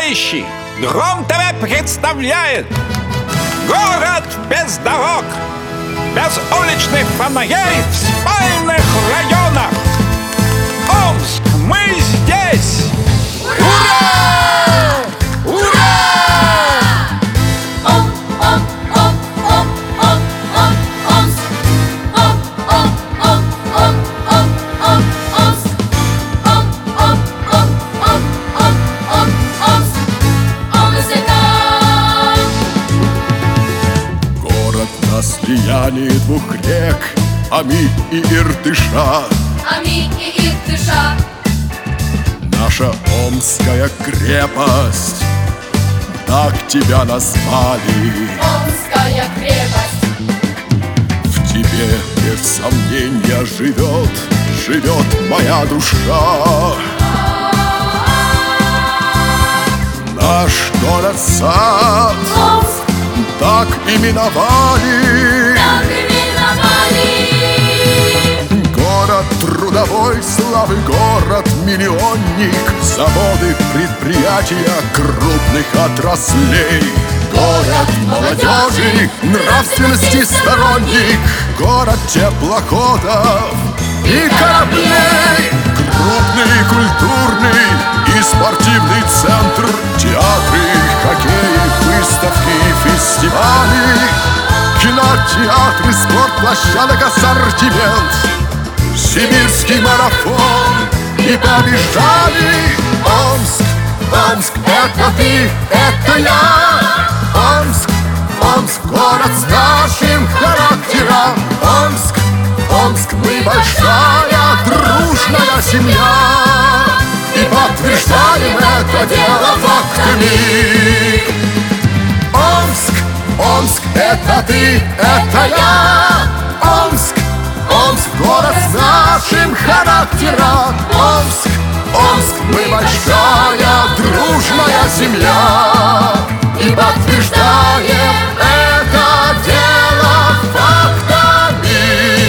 товарищи! Гром ТВ представляет город без дорог, без уличных фонарей в спальных районах. Омск, мы здесь! Ура! Ура! Слияние двух рек, Ами и Иртыша. Ами и Иртыша. Наша Омская крепость, так тебя назвали. Омская крепость. В тебе без сомнения живет моя душа. Наш город-сад Омск так именовали. Город трудовой славы, город-миллионник, заводы, предприятия крупных отраслей. Город молодежи, нравственности сторонник, город теплоходов и кораблей. Крупный культурный и спортивный центр, театры, хоккей, выставки, фестивали, кинотеатры, спортплощадок, ассортимент, сибирский марафон и побежали. Омск, Омск, это ты, это я. Омск, Омск, город с нашим характером. Омск, Омск, мы большая дружная семья, и подтверждаем это дело фактами. Омск, Омск, это ты, это я. Омск, Омск, город с нашим характером. Омск, Омск, мы большая дружная семья, и подтверждаем это дело фактами.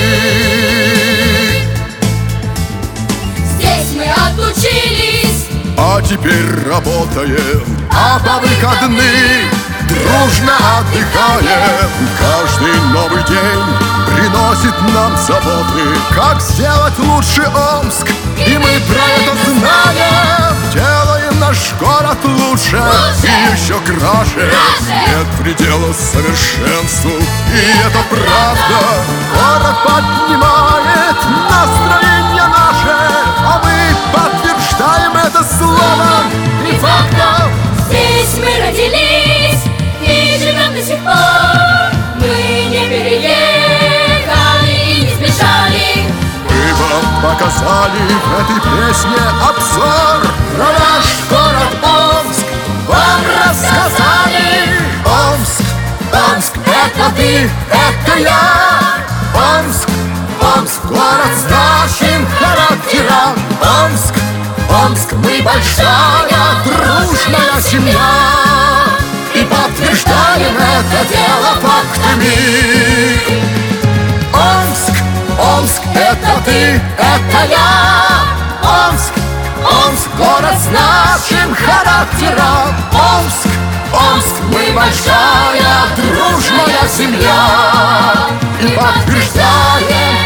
Здесь мы отучились, а теперь работаем, а по выходным дружно отдыхаем. Каждый новый день приносит нам заботы, как сделать лучше Омск, и мы про это знаем. Делаем наш город лучше и еще краше. Нет предела совершенству, и это правда. Город поднимает настроение наше, а мы подтверждаем это словом и фактом. здесь мы родились и живем до сих пор. Мы не переехали и не сбежали. Мы вам показали в этой песне обзор на наш город Омск, вам рассказали. Омск, Омск, это ты, это я. Омск, Омск, город с нашим характером. Омск, Омск, мы большая дружная семья, и подтверждаем это дело фактами. Омск, Омск, это ты, это я. Омск, Омск, город с нашим характером. Омск, Омск, мы большая дружная семья, и подтверждаем